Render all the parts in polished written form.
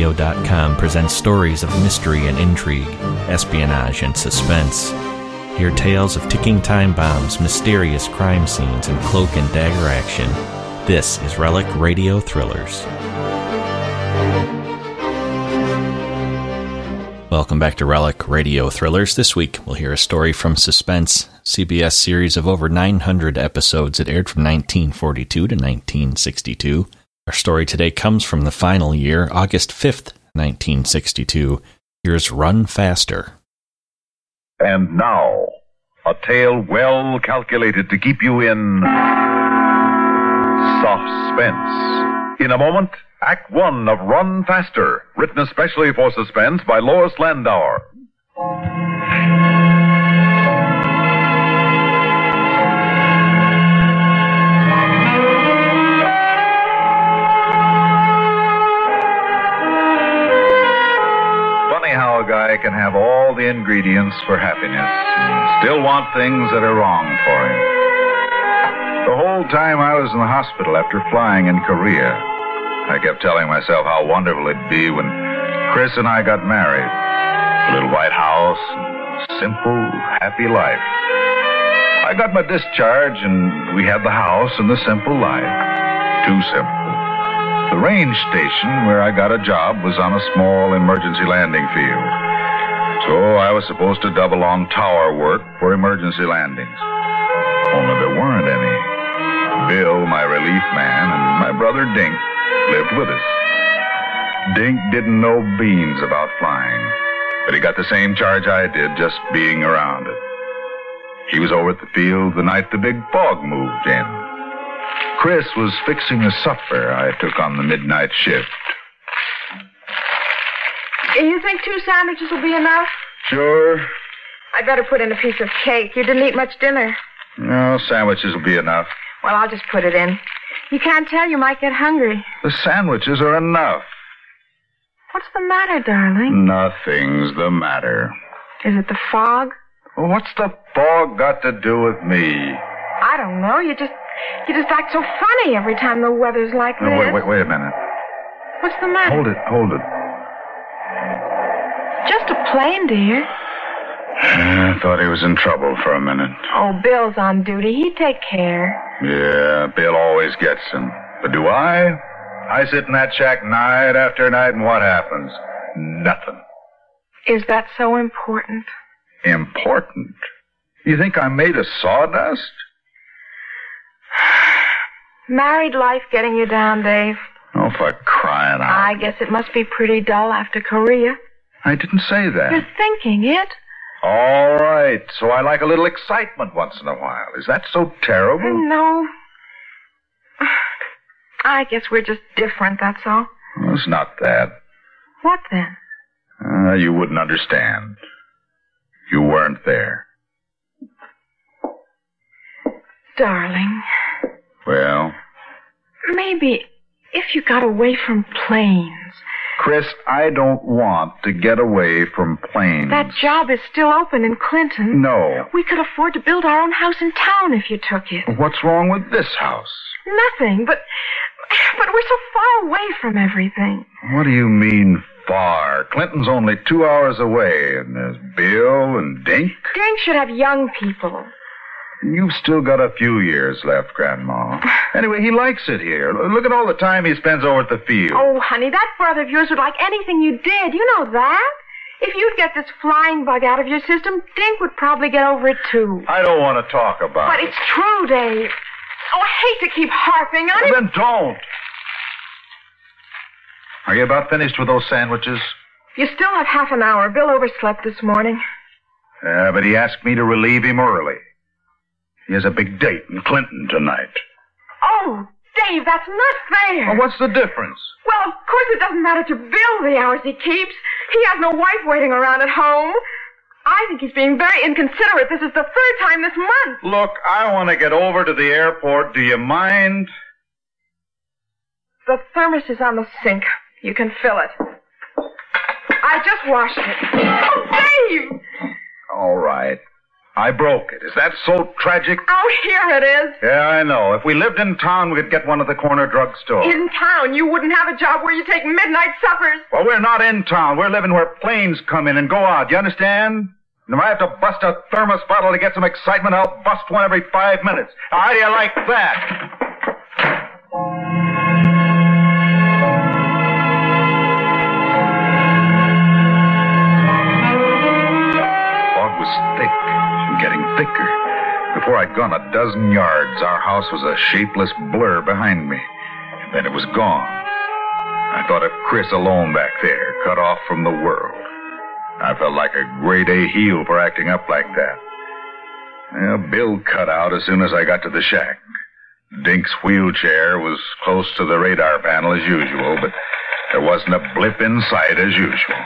RelecRadio.com presents stories of mystery and intrigue, espionage and suspense. Hear tales of ticking time bombs, mysterious crime scenes, and cloak and dagger action. This is Relic Radio Thrillers. Welcome back to Relic Radio Thrillers. This week, we'll hear a story from Suspense, CBS series of over 900 episodes. It aired from 1942 to 1962. Our story today comes from the final year, August 5th, 1962. Here's Run Faster. And now, a tale well calculated to keep you in suspense. In a moment, Act 1 of Run Faster, written especially for Suspense by Lois Landauer. Funny how a guy can have all the ingredients for happiness and still want things that are wrong for him. The whole time I was in the hospital after flying in Korea, I kept telling myself how wonderful it'd be when Chris and I got married. A little white house, simple, happy life. I got my discharge and we had the house and the simple life. Too simple. The range station where I got a job was on a small emergency landing field. So I was supposed to double on tower work for emergency landings. Only there weren't any. Bill, my relief man, and my brother Dink lived with us. Dink didn't know beans about flying, but he got the same charge I did just being around it. He was over at the field the night the big fog moved in. Chris was fixing the supper I took on the midnight shift. You think 2 sandwiches will be enough? Sure. I'd better put in a piece of cake. You didn't eat much dinner. No, sandwiches will be enough. Well, I'll just put it in. You can't tell. You might get hungry. The sandwiches are enough. What's the matter, darling? Nothing's the matter. Is it the fog? Well, what's the fog got to do with me? I don't know. You just act so funny every time the weather's like this. No, wait a minute. What's the matter? Hold it. Just a plane, dear. I thought he was in trouble for a minute. Oh, Bill's on duty. He'd take care. Yeah, Bill always gets him. But do I? I sit in that shack night after night, and what happens? Nothing. Is that so important? Important? You think I'm made of sawdust? Married life getting you down, Dave? Oh, for crying out. I guess it must be pretty dull after Korea. I didn't say that. You're thinking it. All right, so I like a little excitement once in a while. Is that so terrible? No. I guess we're just different, that's all. Well, it's not that. What then? You wouldn't understand. You weren't there. Darling. Well? Maybe if you got away from planes. Chris, I don't want to get away from planes. That job is still open in Clinton. No. We could afford to build our own house in town if you took it. What's wrong with this house? Nothing, but we're so far away from everything. What do you mean, far? Clinton's only 2 hours away, and there's Bill and Dink. Dink should have young people. You've still got a few years left, Grandma. Anyway, he likes it here. Look at all the time he spends over at the field. Oh, honey, that brother of yours would like anything you did. You know that. If you'd get this flying bug out of your system, Dink would probably get over it, too. I don't want to talk about it. But it's true, Dave. Oh, I hate to keep harping on it. Then don't. Are you about finished with those sandwiches? You still have half an hour. Bill overslept this morning. Yeah, but he asked me to relieve him early. He has a big date in Clinton tonight. Oh, Dave, that's not fair. Well, what's the difference? Well, of course it doesn't matter to Bill the hours he keeps. He has no wife waiting around at home. I think he's being very inconsiderate. This is the 3rd time this month. Look, I want to get over to the airport. Do you mind? The thermos is on the sink. You can fill it. I just washed it. Oh, Dave! All right. I broke it. Is that so tragic? Oh, here it is. Yeah, I know. If we lived in town, we could get one at the corner drugstore. In town, you wouldn't have a job where you take midnight suppers. Well, we're not in town. We're living where planes come in and go out. You understand? And if I have to bust a thermos bottle to get some excitement, I'll bust one every 5 minutes. How do you like that? Was thick and getting thicker. Before I'd gone a dozen yards, our house was a shapeless blur behind me. And then it was gone. I thought of Chris alone back there, cut off from the world. I felt like a grade A heel for acting up like that. Well, Bill cut out as soon as I got to the shack. Dink's wheelchair was close to the radar panel as usual, but there wasn't a blip in sight as usual.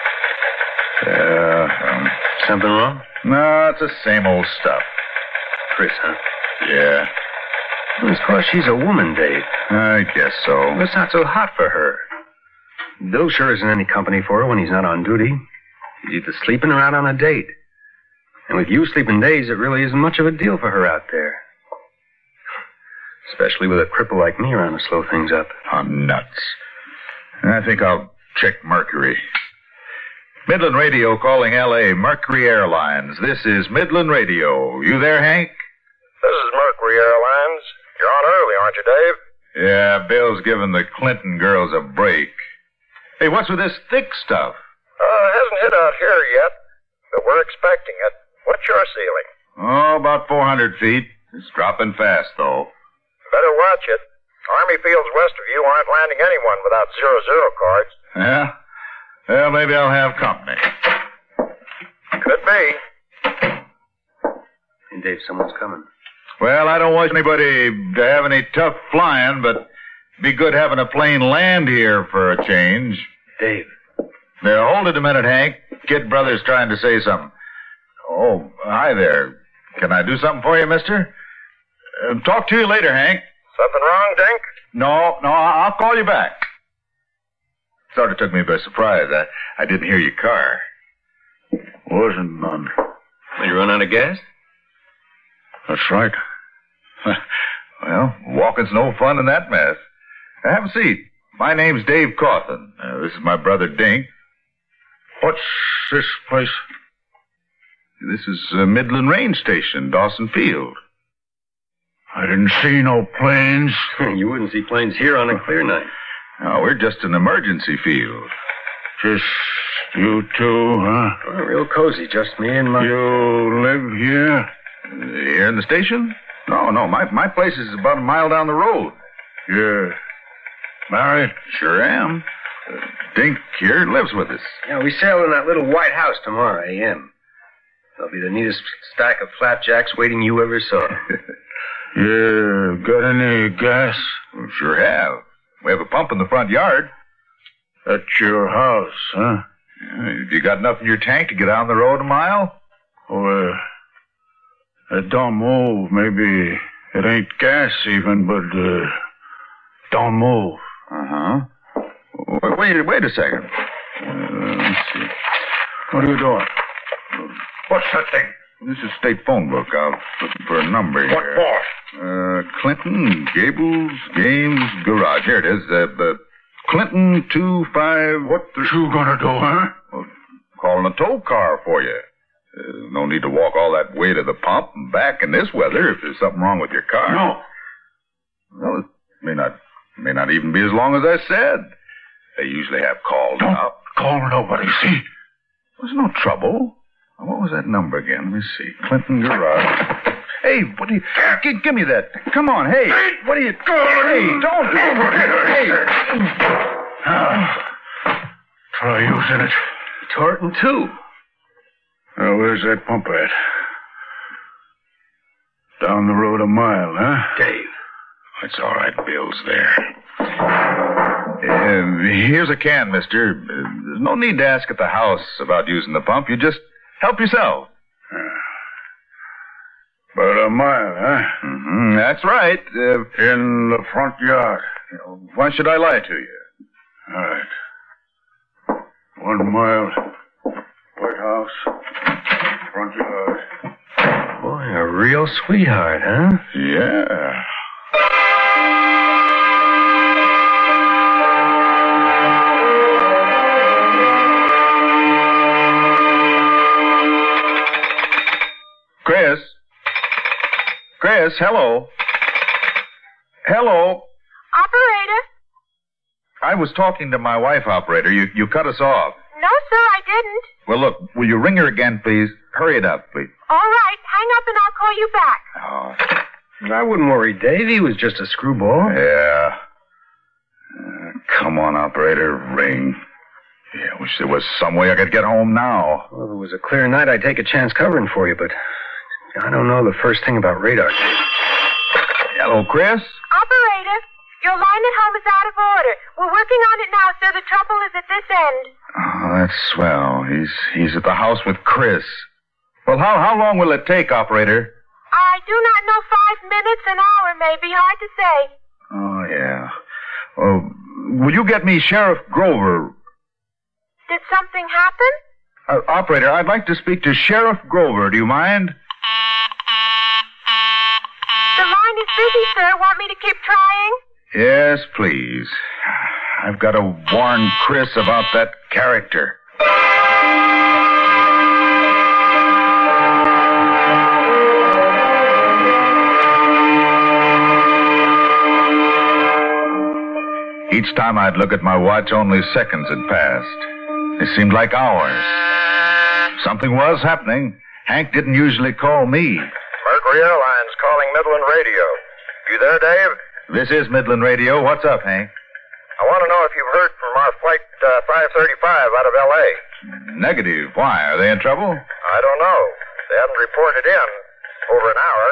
Something wrong? No, it's the same old stuff. Chris, huh? Yeah. Well, it's because she's a woman, Dave. I guess so. Well, it's not so hot for her. Bill sure isn't any company for her when he's not on duty. He's either sleeping or out on a date. And with you sleeping days, it really isn't much of a deal for her out there. Especially with a cripple like me around to slow things up. I'm nuts. I think I'll check Mercury. Midland Radio calling L.A. Mercury Airlines. This is Midland Radio. You there, Hank? This is Mercury Airlines. You're on early, aren't you, Dave? Yeah, Bill's giving the Clinton girls a break. Hey, what's with this thick stuff? It hasn't hit out here yet, but we're expecting it. What's your ceiling? Oh, about 400 feet. It's dropping fast, though. Better watch it. Army fields west of you aren't landing anyone without 00 cards. Yeah? Well, maybe I'll have company. Could be. Hey, Dave, someone's coming. Well, I don't want anybody to have any tough flying, but it'd be good having a plane land here for a change. Dave. Now, hold it a minute, Hank. Kid Brother's trying to say something. Oh, hi there. Can I do something for you, mister? Talk to you later, Hank. Something wrong, Dink? No, I'll call you back. Sort of took me by surprise. I didn't hear your car. Wasn't none. Did you run out of gas? That's right. Well, walking's no fun in that mess. Have a seat. My name's Dave Cawthon. This is my brother Dink. What's this place? This is Midland Range Station, Dawson Field. I didn't see no planes. You wouldn't see planes here on a clear night. No, we're just an emergency field. Just you two, huh? Oh, real cozy, just me and my... You live here? Here in the station? No, my place is about a mile down the road. You're married? Sure am. Dink here lives with us. Yeah, we sail in that little white house tomorrow a.m. There'll be the neatest stack of flapjacks waiting you ever saw. You got any gas? We sure have. We have a pump in the front yard. At your house, huh? You got enough in your tank to get down the road a mile? Oh, it don't move. Maybe it ain't gas even, but don't move. Uh-huh. Wait a second. Let's see. What are you doing? What's that thing? This is state phone book. I'm looking for a number here. What for? Clinton, Gables, Games, Garage. Here it is. Clinton 25... What the... you gonna do, huh? Well, calling a tow car for you. No need to walk all that way to the pump and back in this weather if there's something wrong with your car. No. Well, it may not even be as long as I said. They usually have called out. Call nobody, see? There's no trouble. What was that number again? Let me see. Clinton Garage. Hey, what do you... Give me that. Come on, hey. What are you... Hey, don't... Hey. Try using it. Tore it in two. Where's that pump at? Down the road a mile, huh? Dave. It's all right. Bill's there. Here's a can, mister. There's no need to ask at the house about using the pump. You just help yourself. About a mile, huh? Mm-hmm, that's right. In the front yard. Why should I lie to you? All right. 1 mile. White house. Front yard. real sweetheart, huh? Yeah. Chris, hello. Hello. Operator? I was talking to my wife, operator. You cut us off. No, sir, I didn't. Well, look, will you ring her again, please? Hurry it up, please. All right, hang up and I'll call you back. Oh, I wouldn't worry, Dave. He was just a screwball. yeah. Come on, operator, ring. Yeah, wish there was some way I could get home now. Well, if it was a clear night, I'd take a chance covering for you, but I don't know the first thing about radar. Hello, Chris? Operator, your line at home is out of order. We're working on it now, sir. The trouble is at this end. Oh, that's swell. He's at the house with Chris. Well, how long will it take, operator? I do not know. 5 minutes, an hour, maybe. Hard to say. Oh, yeah. Well, will you get me Sheriff Grover? Did something happen? Operator, I'd like to speak to Sheriff Grover. Do you mind? The line is busy, sir. Want me to keep trying? Yes, please. I've got to warn Chris about that character. Each time I'd look at my watch, only seconds had passed. It seemed like hours. Something was happening. Hank didn't usually call me. Mercury Airlines calling Midland Radio. You there, Dave? This is Midland Radio. What's up, Hank? I want to know if you've heard from our flight 535 out of L.A. Negative. Why? Are they in trouble? I don't know. They haven't reported in over an hour.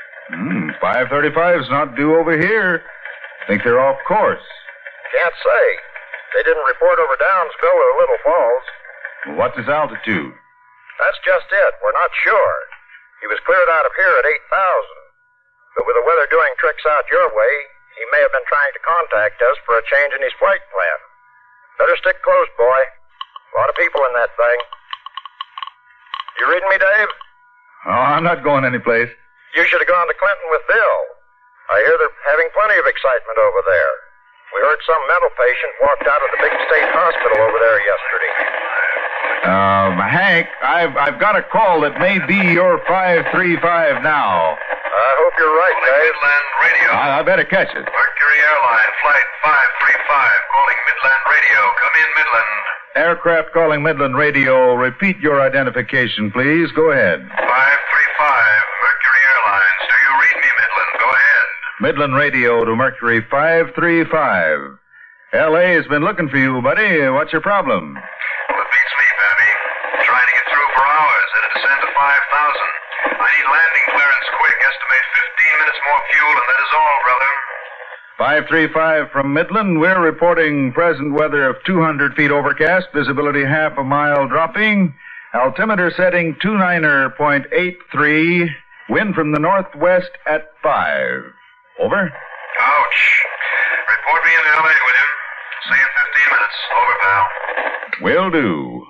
535's not due over here. Think they're off course. Can't say. They didn't report over Downsville or Little Falls. What's his altitude? That's just it. We're not sure. He was cleared out of here at 8,000. But with the weather doing tricks out your way, he may have been trying to contact us for a change in his flight plan. Better stick close, boy. A lot of people in that thing. You reading me, Dave? Oh, I'm not going anyplace. You should have gone to Clinton with Bill. I hear they're having plenty of excitement over there. We heard some mental patient walked out of the big state hospital over there yesterday. Hank, I've got a call that may be your 535 now. I hope you're right, Dave. Midland Radio. I better catch it. Mercury Airlines, Flight 535, calling Midland Radio. Come in, Midland. Aircraft calling Midland Radio. Repeat your identification, please. Go ahead. 535, Mercury Airlines. Do you read me, Midland? Go ahead. Midland Radio to Mercury 535. L.A. has been looking for you, buddy. What's your problem? Well, it beats me, Babby. Trying to get through for hours at a descent of 5,000. I need landing clearance quick. Estimate 15 minutes more fuel, and that is all, brother. 535 from Midland. We're reporting present weather of 200 feet overcast, visibility half a mile dropping, altimeter setting 29.83, wind from the northwest at 5. Over. Ouch. Report me into L.A., will you? See you in 15 minutes. Over, pal. Will do.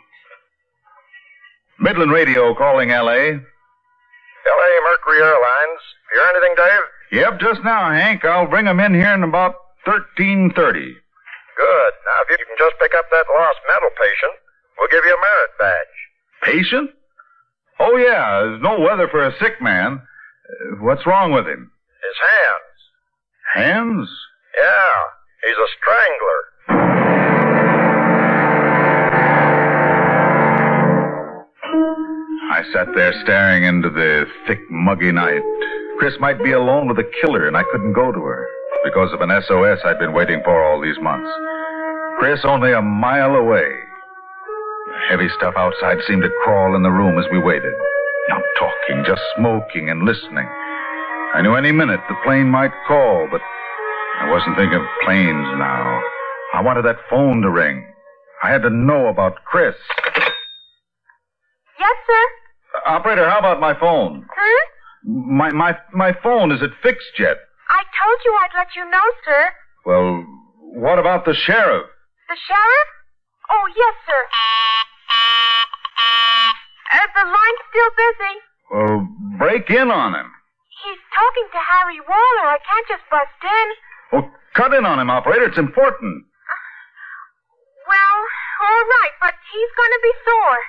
Midland Radio calling L.A. L.A. Mercury Airlines. Hear anything, Dave? Yep, just now, Hank. I'll bring 'em in here in about 13:30. Good. Now, if you can just pick up that lost mental patient, we'll give you a merit badge. Patient? Oh, yeah. There's no weather for a sick man. What's wrong with him? His hands. Hands? Yeah, he's a strangler. I sat there staring into the thick, muggy night. Chris might be alone with a killer, and I couldn't go to her because of an SOS I'd been waiting for all these months. Chris only a mile away. The heavy stuff outside seemed to crawl in the room as we waited. Not talking, just smoking and listening. I knew any minute the plane might call, but I wasn't thinking of planes now. I wanted that phone to ring. I had to know about Chris. Yes, sir? Operator, how about my phone? My phone, is it fixed yet? I told you I'd let you know, sir. Well, what about the sheriff? The sheriff? Oh, yes, sir. The line's still busy. Well, break in on him. He's talking to Harry Waller. I can't just bust in. Well, cut in on him, operator. It's important. Well, all right, but he's going to be sore.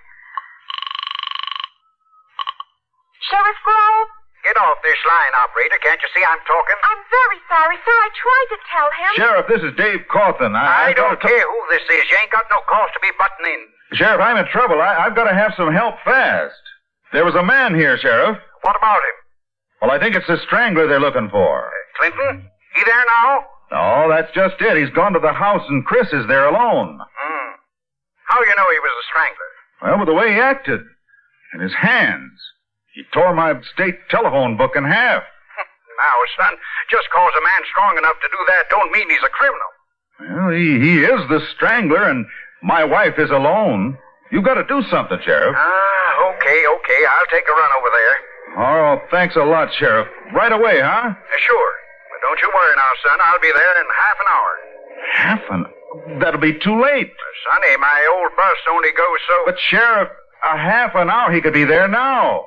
Sheriff Grove? Get off this line, operator. Can't you see I'm talking? I'm very sorry, sir. I tried to tell him. Sheriff, this is Dave Cawthon. I don't care who this is. You ain't got no cause to be butting in. Sheriff, I'm in trouble. I've got to have some help fast. There was a man here, Sheriff. What about him? Well, I think it's the strangler they're looking for. Clinton? He there now? No, that's just it. He's gone to the house and Chris is there alone. How you know he was the strangler? Well, with the way he acted. And his hands. He tore my state telephone book in half. Now, son, just cause a man strong enough to do that don't mean he's a criminal. Well, he is the strangler, and my wife is alone. You've got to do something, Sheriff. Okay. I'll take a run over there. Oh, thanks a lot, Sheriff. Right away, huh? Sure. But don't you worry now, son. I'll be there in half an hour. That'll be too late. Sonny, my old bus only goes so... But, Sheriff, a half an hour, he could be there now.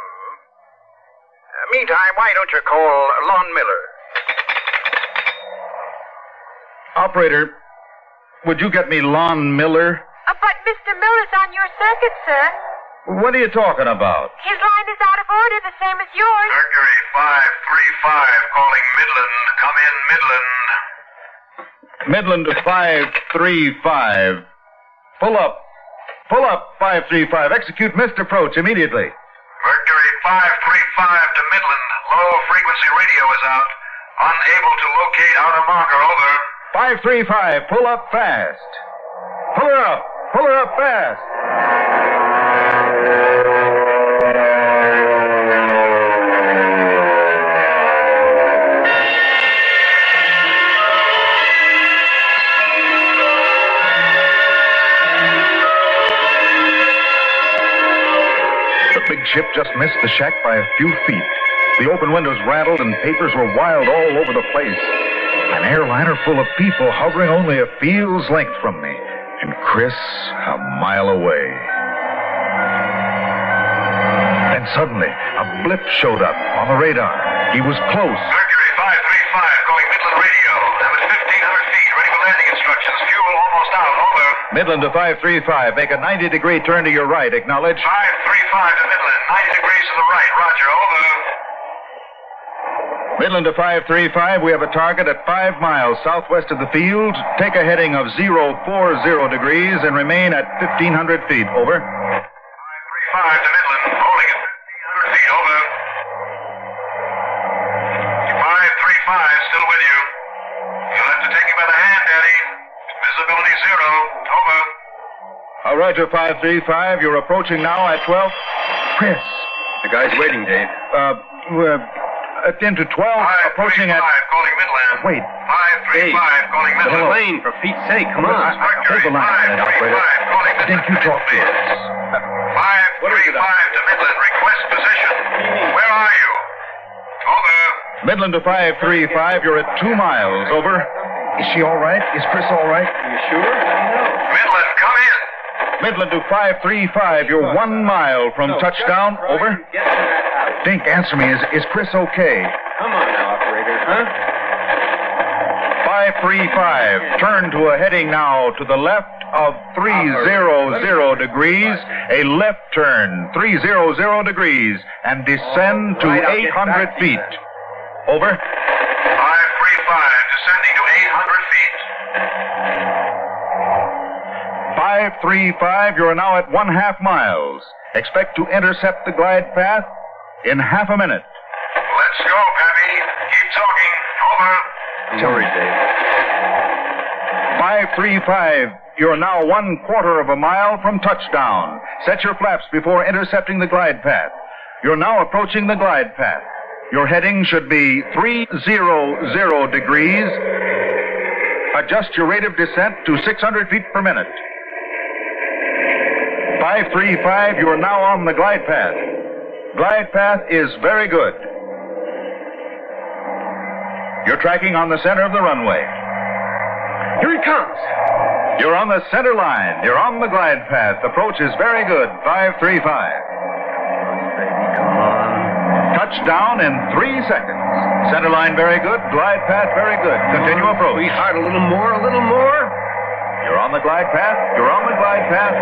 Meantime, why don't you call Lon Miller? Operator, would you get me Lon Miller? But Mr. Miller's on your circuit, sir. What are you talking about? His line is out of order, the same as yours. Mercury 535 calling Midland. Come in, Midland. Midland to 535. Pull up. Pull up, 535. Execute missed approach immediately. Mercury 535 to Midland. Low frequency radio is out. Unable to locate outer marker. Over. 535. Pull up fast. Pull her up. Pull her up fast. Ship just missed the shack by a few feet. The open windows rattled and papers were wild all over the place. An airliner full of people hovering only a field's length from me, and Chris a mile away. Then suddenly, a blip showed up on the radar. He was close. Mercury 535 calling Midland radio. I'm at 1,500 feet, ready for landing instructions. Fuel almost out. Over. Midland to 535. Make a 90-degree turn to your right. Acknowledge. 535 to Midland. 90 degrees to the right. Roger. Over. Midland to 535. We have a target at 5 miles southwest of the field. Take a heading of 040 degrees and remain at 1,500 feet. Over. 535 to Midland. Holding at 1,500 feet. Over. 535 still with you. You'll have to take me by the hand, Daddy. Visibility 0. Over. All right, Roger, 535. You're approaching now at 12. Chris. The guy's waiting, Dave. Into 12. Approaching at... calling Midland. Wait. 535 calling Midland. The plane, for Pete's sake, come on. Hold the line a minute, operator. I think you talk to us. 535 to Midland. Request position. Where are you? Over. Midland to 535. You're at 2 miles. Over. Is she all right? Is Chris all right? You sure? Midland, come in. Midland to 535. You're 1 mile from touchdown. Over. Dink, answer me. Is Chris okay? Come on now, operator, huh? 535. Turn to a heading now to the left of 300 degrees. A left turn, 300 degrees, and descend to 800 feet. Over. 535, descending to 800 feet. 535, you're now at 1/2 miles. Expect to intercept the glide path in half a minute. Let's go, Pappy. Keep talking. Over. Sorry, Dave. 535, you're now 1/4 of a mile from touchdown. Set your flaps before intercepting the glide path. You're now approaching the glide path. Your heading should be 300 degrees. Adjust your rate of descent to 600 feet per minute. 535, you are now on the glide path. Glide path is very good. You're tracking on the center of the runway. Here he comes. You're on the center line. You're on the glide path. Approach is very good. 535. Come on. Touchdown in 3 seconds. Center line very good. Glide path very good. Continue approach. Sweetheart, a little more. You're on the glide path. You're on the glide path.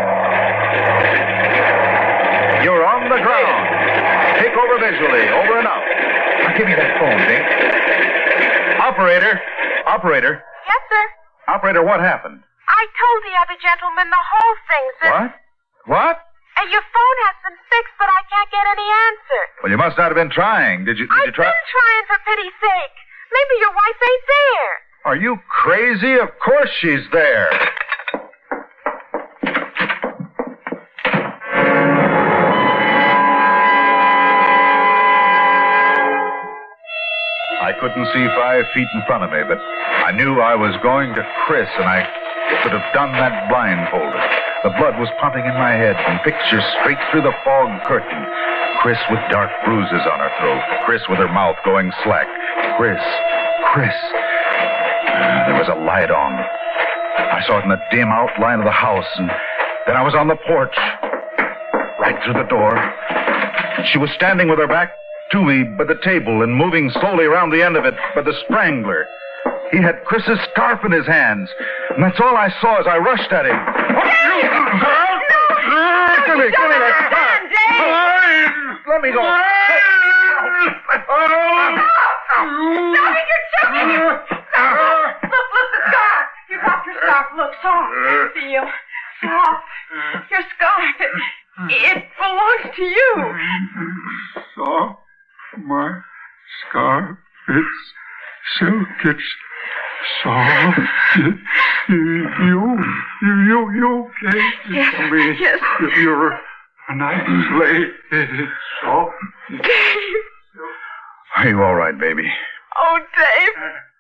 You're on the ground. Take over visually. Over and out. Now give me that phone, Dink. Operator. Yes, sir. Operator, what happened? I told the other gentleman the whole thing, sir. What? And your phone has been fixed, but I can't get any answer. Well, you must not have been trying. Did you try? I've been trying, for pity's sake. Maybe your wife ain't there. Are you crazy? Of course she's there. I couldn't see 5 feet in front of me, but I knew I was going to Chris, and I could have done that blindfolded. The blood was pumping in my head, and pictures straight through the fog curtain. Chris with dark bruises on her throat. Chris with her mouth going slack. Chris. There was a light on. I saw it in the dim outline of the house, and then I was on the porch. Right through the door. She was standing with her back to me by the table and moving slowly around the end of it by the strangler. He had Chris's scarf in his hands, and that's all I saw as I rushed at him. Give me that scarf. Let me go. Stop it, you're choking me. Look, the scarf. You dropped your scarf. Look, soft. Feel soft. Your scarf, it belongs to you. Soft. My scarf. It's silk. It's soft. You okay? Yes, Tell me yes. You're a nice lady. Soft. Dave. Are you all right, baby? Oh, Dave.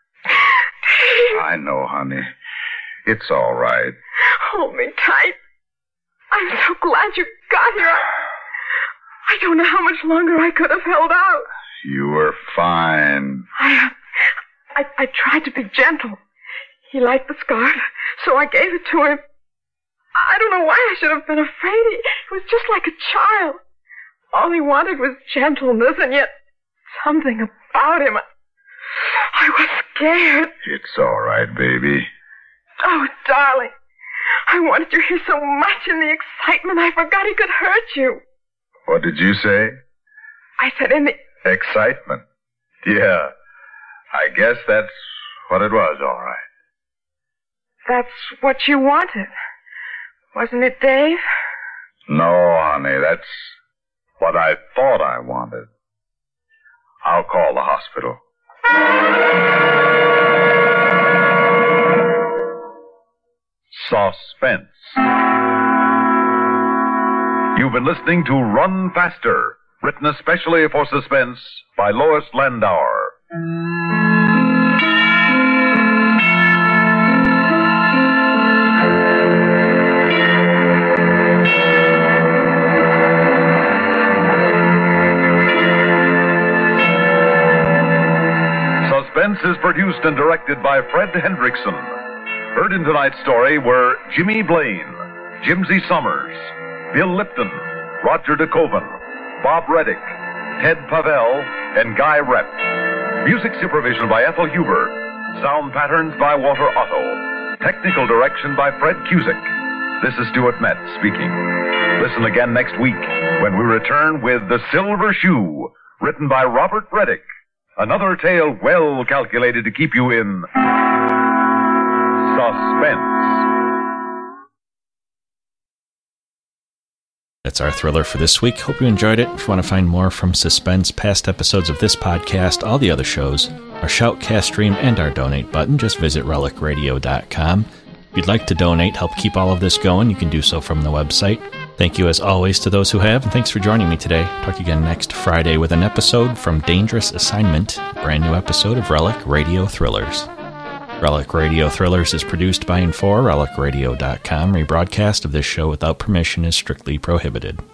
I know, honey. It's all right. Hold me tight. I'm so glad you got here. I don't know how much longer I could have held out. You were fine. I tried to be gentle. He liked the scarf, so I gave it to him. I don't know why I should have been afraid. He was just like a child. All he wanted was gentleness, and yet something about him. I was scared. It's all right, baby. Oh, darling. I wanted you here so much in the excitement I forgot he could hurt you. What did you say? I said in the... Excitement. Yeah. I guess that's what it was, all right. That's what you wanted. Wasn't it, Dave? No, honey, that's what I thought I wanted. I'll call the hospital. Suspense. You've been listening to Run Faster, written especially for Suspense by Lois Landauer. Suspense is produced and directed by Fred Hendrickson. Heard in tonight's story were Jimmy Blaine, Jimsy Summers, Bill Lipton, Roger DeKoven, Bob Reddick, Ted Pavel, and Guy Rep. Music supervision by Ethel Huber. Sound patterns by Walter Otto. Technical direction by Fred Cusick. This is Stuart Metz speaking. Listen again next week when we return with The Silver Shoe, written by Robert Reddick. Another tale well calculated to keep you in suspense. That's our thriller for this week. Hope you enjoyed it. If you want to find more from Suspense, past episodes of this podcast, all the other shows, our Shoutcast stream, and our donate button, just visit relicradio.com. If you'd like to donate, help keep all of this going, you can do so from the website. Thank you as always to those who have, and thanks for joining me today. Talk again next Friday with an episode from Dangerous Assignment, a brand new episode of Relic Radio Thrillers. Relic Radio Thrillers is produced by and for relicradio.com. Rebroadcast of this show without permission is strictly prohibited.